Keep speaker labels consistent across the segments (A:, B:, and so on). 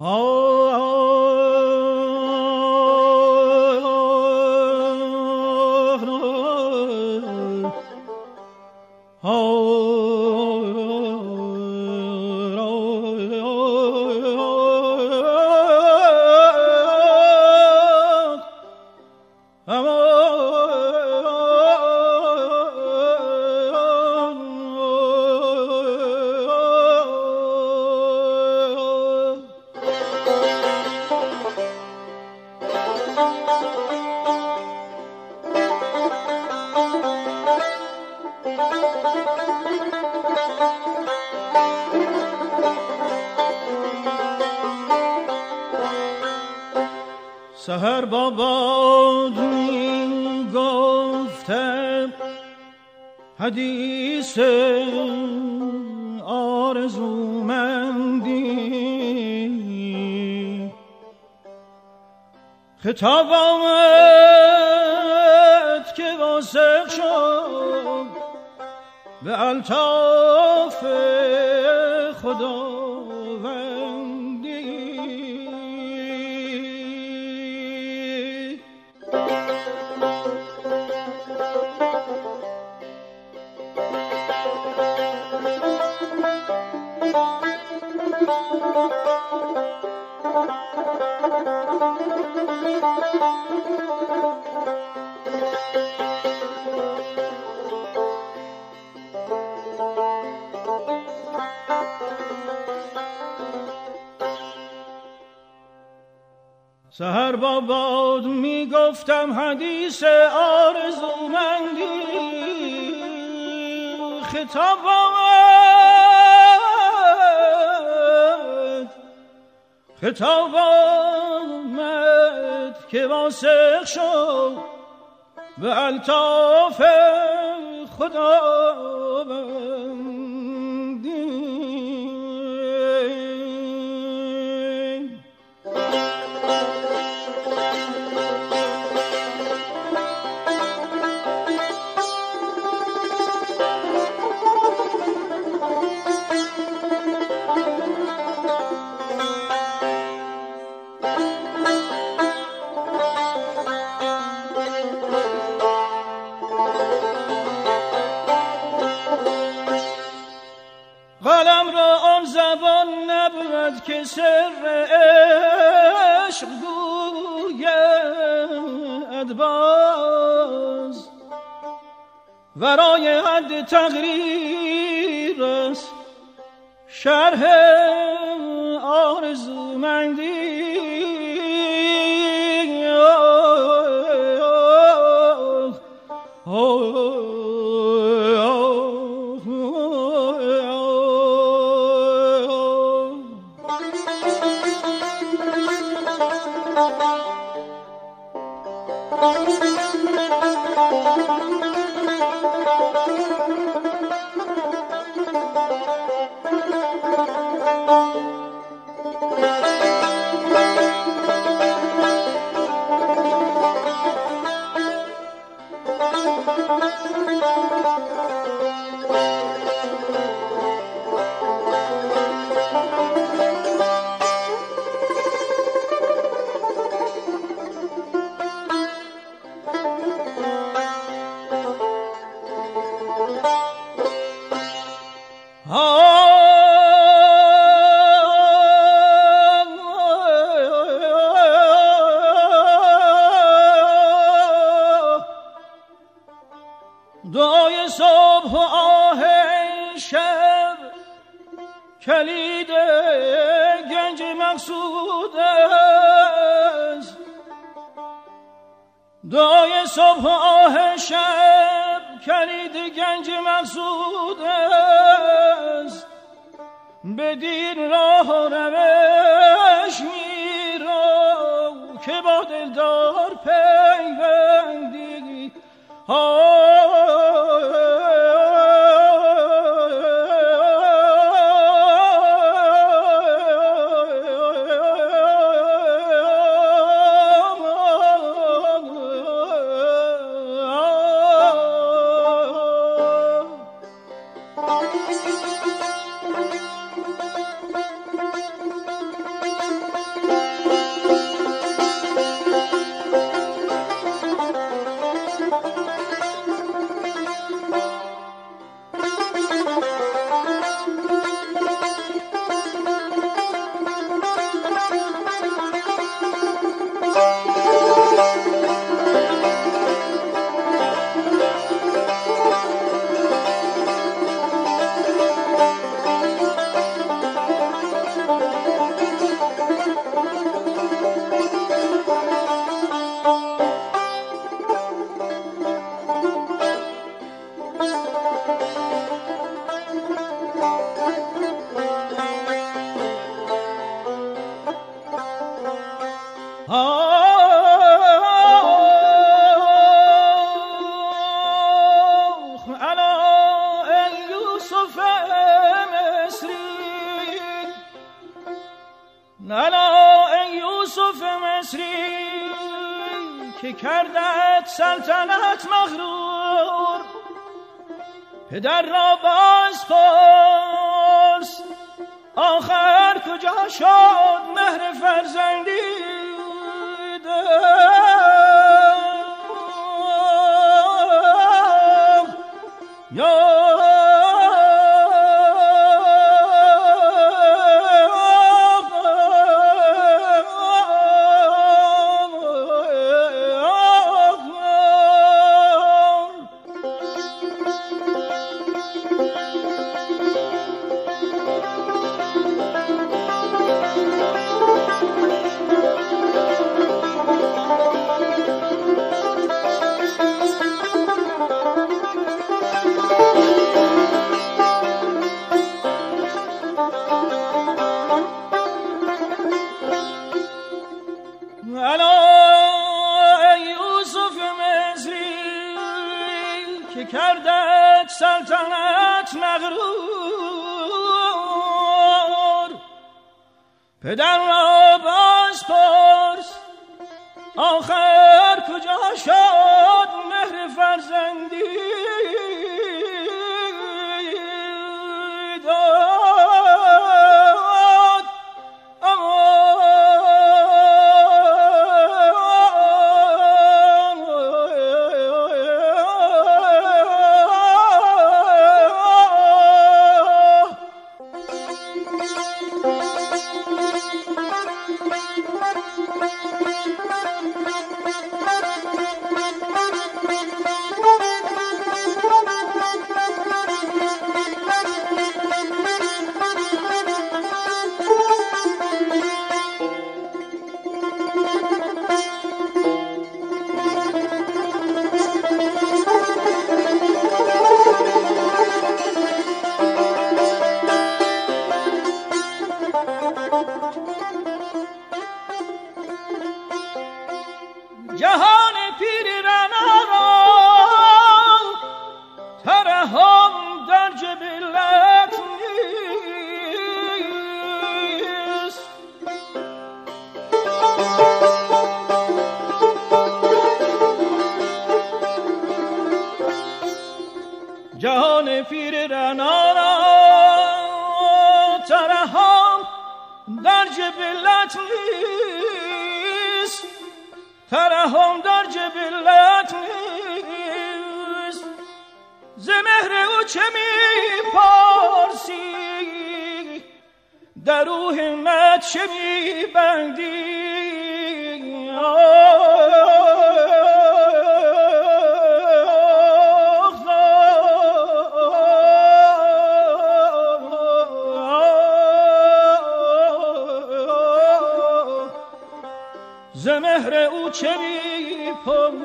A: سحر با باد می گفتم حدیث آرزومندی، خطاب آمد که واثق شد به الطاف خداوندی. سحر با باد می گفتم حدیث آرزومندی، خطاب آمد که واثق شد به الطاف خداوندی. قلم را آن زبان نبود که سر عشق گوید باز، ورای حد تقریر است شرح آرزومندی. دعای صبح و آه شب کلید گنج مقصود است. دعای صبح و آه شب کلید گنج مقصود است. بدین راه و روش میرو که با دلدار پیوندی. که کردت سلطنت مغرور پدر را باز پرس آخر کجا شد مهر فرزندی کردت سلطنت مغرور پدر را باز پرس آخر کجا شد مهر فرزندی جهان پیر رنا را ترحم در جبلت نیست جهان پیر رنا را ترحم در جبلت نیست ترحم در جبلت نیست ز مهر او چه می پرسی در او همت چه می بندی ز مهر او چه می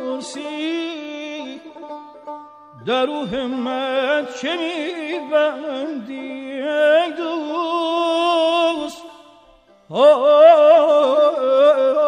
A: پرسی در او همت چه می بندی ای دوست